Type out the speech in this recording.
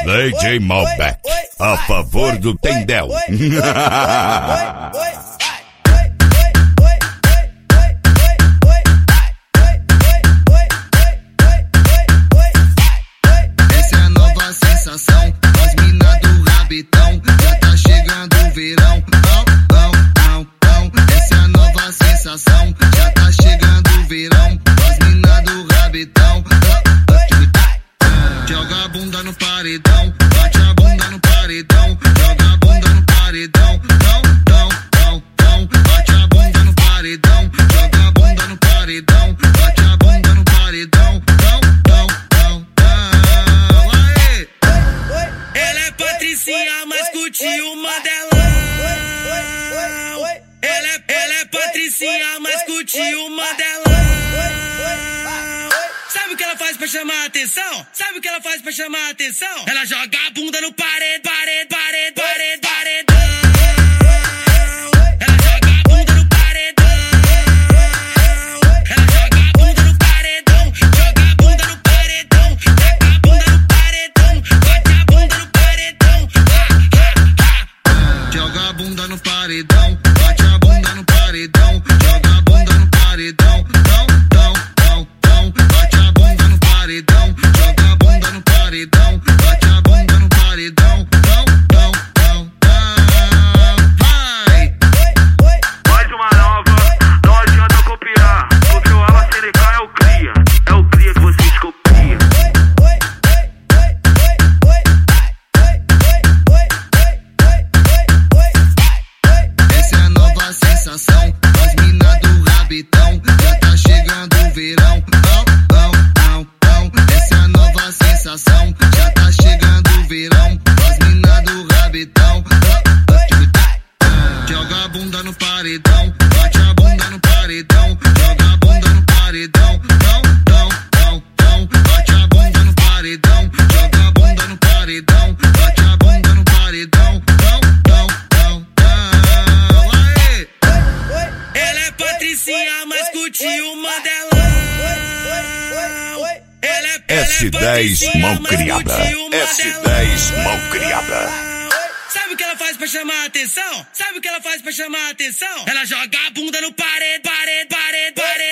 DJ Malbec, a favor do Tendel. Essa é a nova sensação, as mina do rabitão, já tá chegando o verão. Essa é a nova sensação, já tá chegando o verão, as mina do rabitão. Joga a bunda no paredão, bate a bunda no paredão, joga a bunda no paredão, bate a bunda no paredão, joga a bunda no paredão, bate a bunda no paredão, aê! Ela é Patricinha, mas curtiu o Mandelão. Ela é Patricinha, mas curtiu o Mandelão. Sabe o que ela faz pra chamar a atenção? Sabe o que ela faz pra chamar a atenção? Ela joga a bunda no paredão. Ela joga a bunda no paredão. Ela joga a bunda no paredão. Joga a bunda no paredão. Taca a bunda no paredão. Bate a bunda no paredão. Joga a bunda no paredão, bate a bunda no paredão, joga a bunda no paredão, bate a bunda no paredão, joga a bunda no paredão, bate a bunda no paredão, vai! Mais uma nova, não adianta copiar, porque o Ala CNK é o cria que vocês copiam. Essa é a nova sensação, as mina do rabitão, já tá chegando o verão. Essa é a nova sensação, já tá chegando o verão, as mina do rabitão. Joga a bunda no paredão, bate a bunda no paredão, joga a bunda no paredão, bate a bunda no paredão, joga a bunda no paredão, bate a bunda no paredão, aê! Ela é Patricinha, mas curtiu o Mandelão. S10 malcriada. S10 malcriada. Sabe o que ela faz pra chamar a atenção? Sabe o que ela faz pra chamar a atenção? Ela joga a bunda no paredão.